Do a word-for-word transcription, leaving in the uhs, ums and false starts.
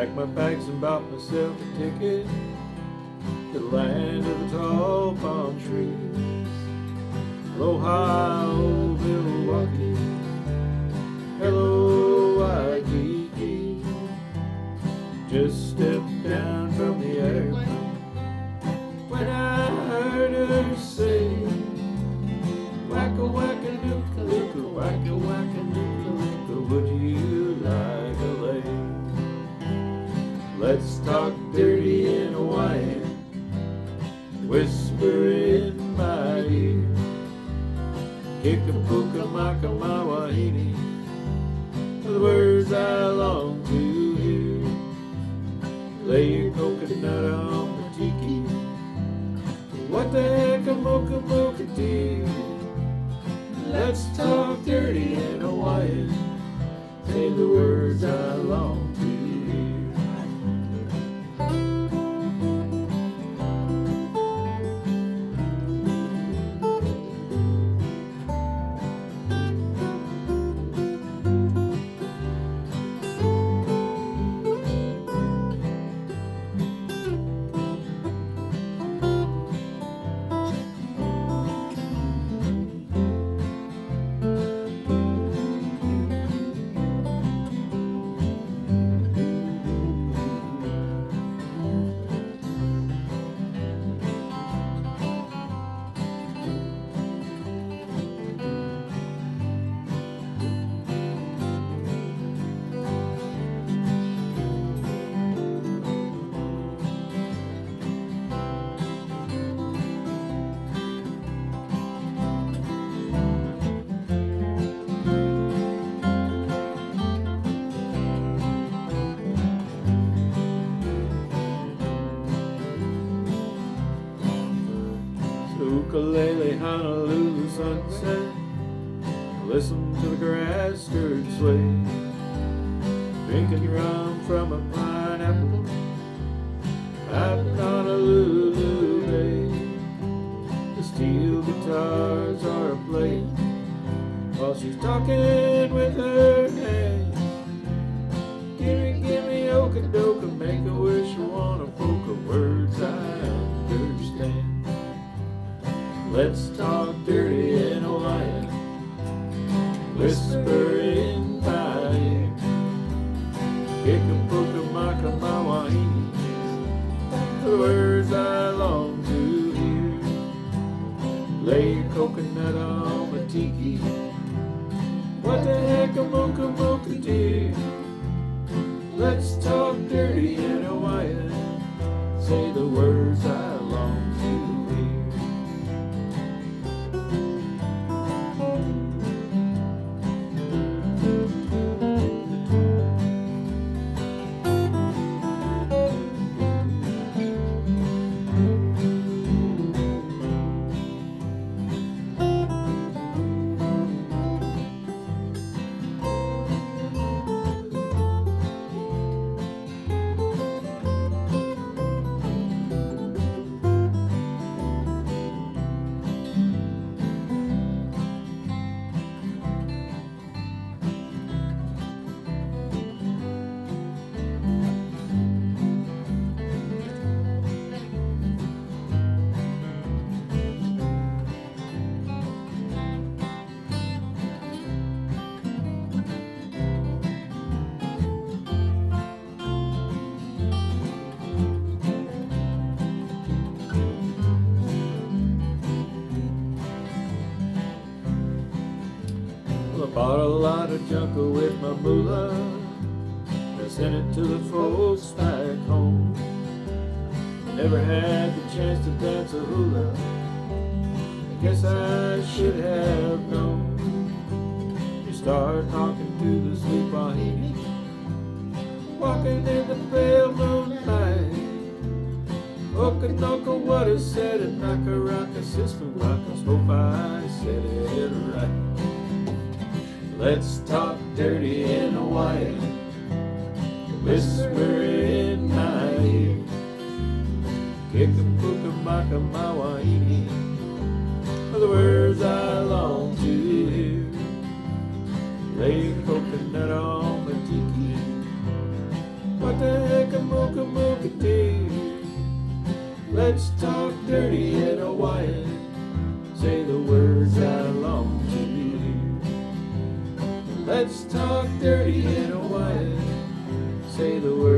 Packed my bags and bought myself a ticket to the land of the tall palm trees. Ohio, Milwaukee, hello, Waikiki. Just stepped down from the airplane when I heard her say, wacka wacka nooka looka, wacka wacka nooka looka, would you like a lay? Let's talk dirty in Hawaiian, whisper in my ear. Kikapuka maka mawahini, the words I long to hear. Lay your coconut on the tiki. What the heck a mocha mocha dear? Let's talk dirty in Hawaiian. Say the words I long to hear. Ukulele, Honolulu sunset, listen to the grass skirt sway, drinking rum from a pineapple out in Honolulu Bay. The steel guitars are playing while she's talking with her hands. Gimme, gimme, okadoka, make a wish, I wanna polka, words I understand. Let's talk dirty in Hawaiian, whisper in my ear. Kikapuka maka mawahini, the words I long to hear. Lay your coconut on my tiki. What the heck a mocha mocha dear? Let's talk dirty in Hawaiian. Say the words I long to hear. Bought a lot of junker with my moolah, I sent it to the folks back home. Never had the chance to dance a hula, I guess I should have known. You start talking to the sweet Wahine, walking in the pale moonlight. Okanoka, what is said in Nakaraka, Sister Rockas, hope I said it right. Let's talk dirty in Hawaiian, whisper in my ear. Kikapuka maka mawahini, are the words I long to hear. Lay a coconut on my tiki. What the heck mocha mocha tea. Let's talk dirty in Hawaiian. Say the words I long to hear. Let's talk dirty in Hawaiian. Say the words